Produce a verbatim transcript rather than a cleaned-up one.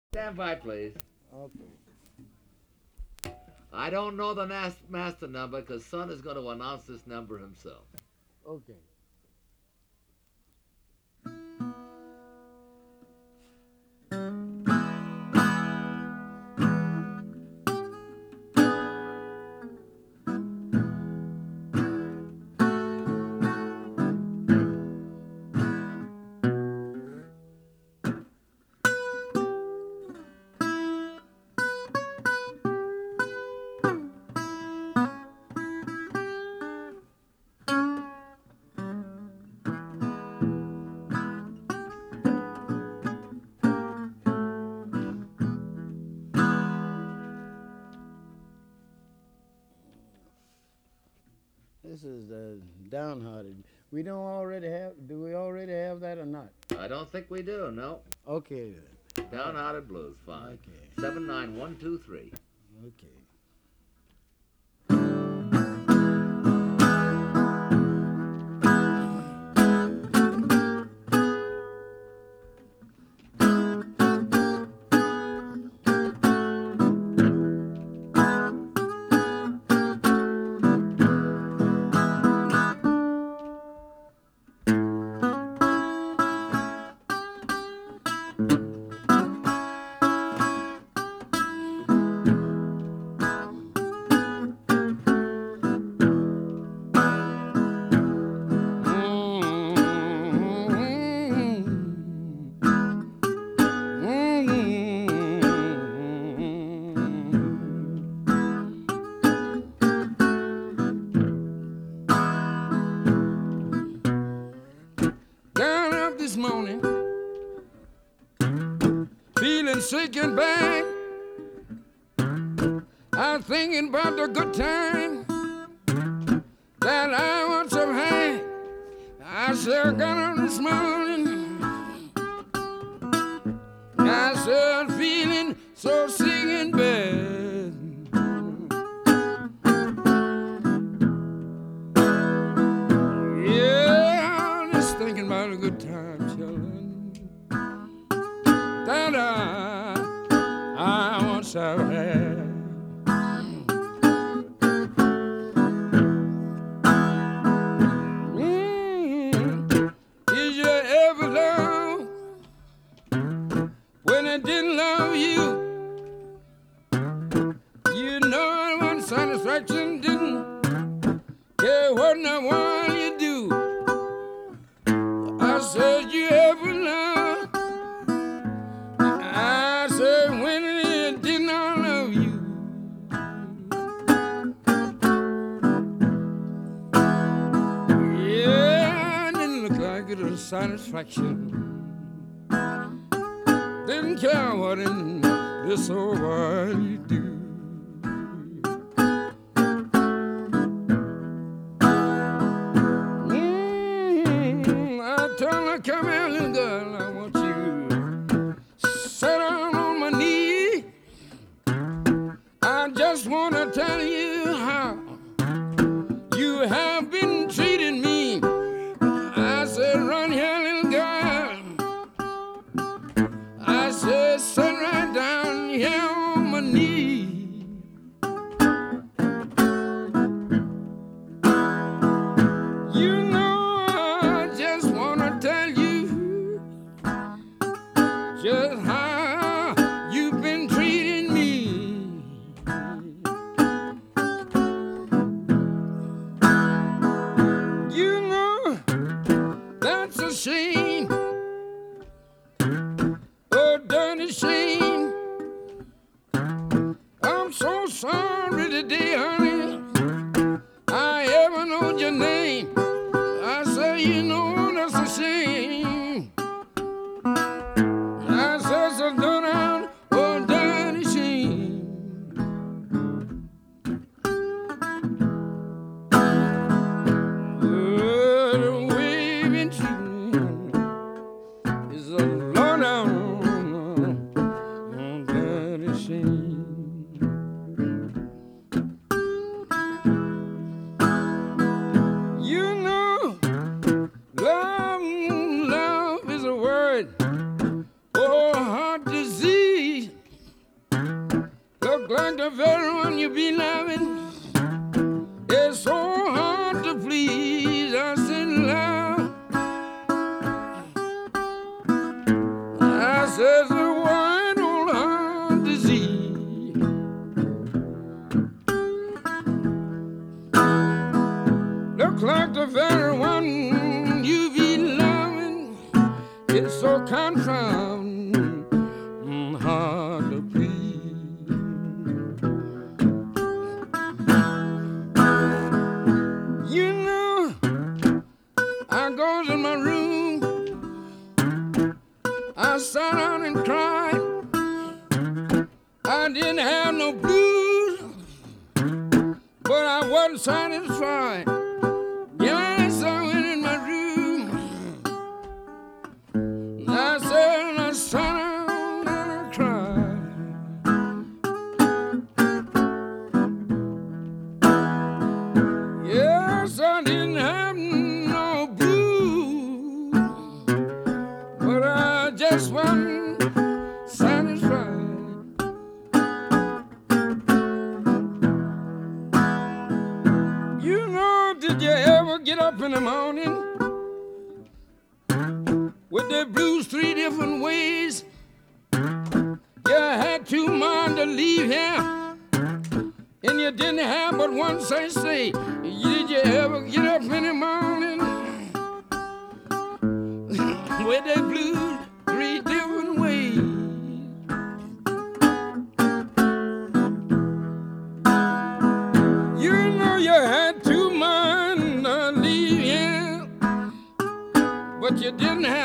Stand by, please. Okay. I don't know the nas- master number because Son is going to announce this number himself. Okay. This is the downhearted. We don't already have. Do we already have that or not? I don't think we do, no. Okay then. Downhearted Blues, fine. Okay. seven nine one two three. Okay. Down up this morning, feeling sick and bad. I'm thinking about the good time that I once have had. I said, got up this morning, I said, feeling so sick and bad. Yeah, I'm just thinking about a good time, children, that I, I once have had. Mm, did you ever love when I didn't love you? You know it wasn't satisfaction, didn't care what no one you do. I said you ever love. I said when it did not love you. Yeah, it didn't look like it was satisfaction. Didn't care what in this old world you do. Mm, I told her, come here, little girl, I want you sit down on my knee. I just want to tell you how you have been treating me. I said, run here, little girl. I said, sit right down here on my knee. You know, I just want to tell you just how you've been treating me. You know, that's a shame. Oh, dirty shame. I'm so sorry today, honey. I ever know your name. I say, you know, that's a shame. I said, so go down, oh, dirty shame. Oh, the way you've been treating me is a low down, oh, dirty shame. You know, love, like the very one you be loving. It's so hard to please. I said, love. I said, the wide old heart disease. Look like the very one you be loving. It's so confounding hard to please. You know, I goes in my room, I sat down and cried. I didn't have no blues, but I wasn't satisfied. Yes, I went in my room, I said, I sat down and I cried. Yes, I didn't have no blues, but I just wasn't satisfied. You know, did you ever get up in the morning with the blues three different ways? You had two mind to leave here, and you didn't have but one say say. Did you ever get up in the morning with the blues three different ways? You know you had two mind to leave here, but you didn't have